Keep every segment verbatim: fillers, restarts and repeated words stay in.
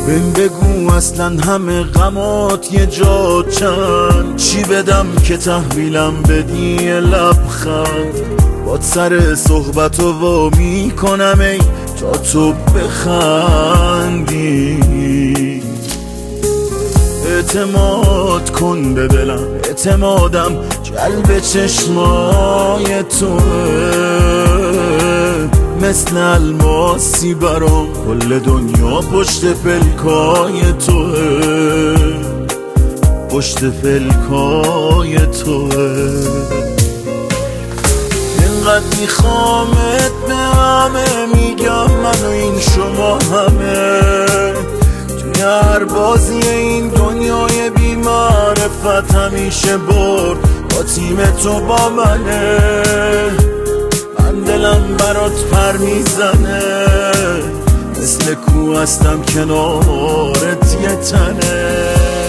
بهم بگو اصلا همه غمات یه جا چند، چی بدم که تحویلم بدی یه لبخند. باد سر صحبتو وا میکنم ای تا تو بخندی. اعتماد کن به دلم، اعتمادم جلب چشمای توه. مثل الماسی برام کل دنیا پشت پلکای توه، پشت پلکای توه. اینقدر میخوامت به همه میگم من و این شما همه. توی هر بازی این دنیای بی معرفت همیشه برد با تیم تو با منه. من دلم برات پر میزنه، مثل کو هستم کنارت یه تنه.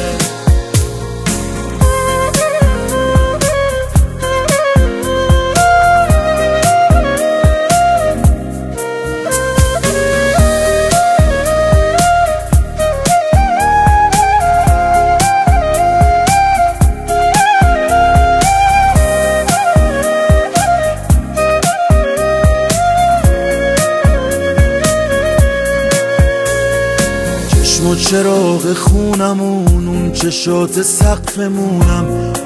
چشم و چراغ خونمون، اون چشات سقفمونم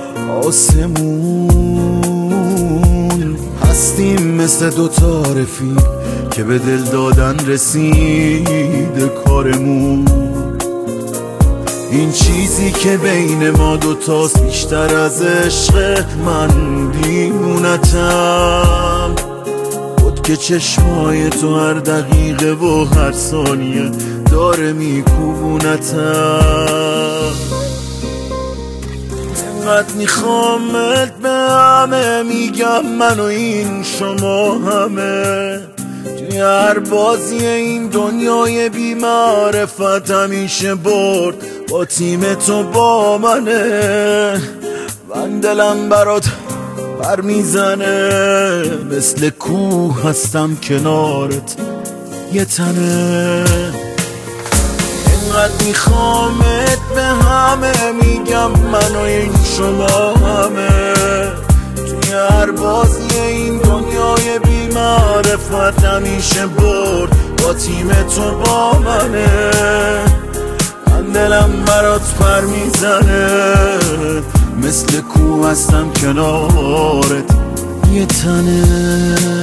آسمون. هستیم مثل دوتا رفیق که به دل دادن رسیده کارمون. این چیزی که بین ما دوتاست بیشتر از عشق، من دیوونتم. خود که چشمای تو هر دقیقه و هر ثانیه داره میکوبونتم. اینقدر میخوامت به همه میگم من و این شما همه. توی هر بازی این دنیای بی معرفت همیشه برد با تیم تو با منه. من دلم برات پر میزنه، مثل کوه هستم کنارت یه تنه. اینقدر میخوامت به همه میگم من و این شما همه. توی هر بازی این دنیای بی معرفت همیشه برد با تیم تو با منه. من دلم برات پر میزنه، مثل کو هستم کنارت یه تنه.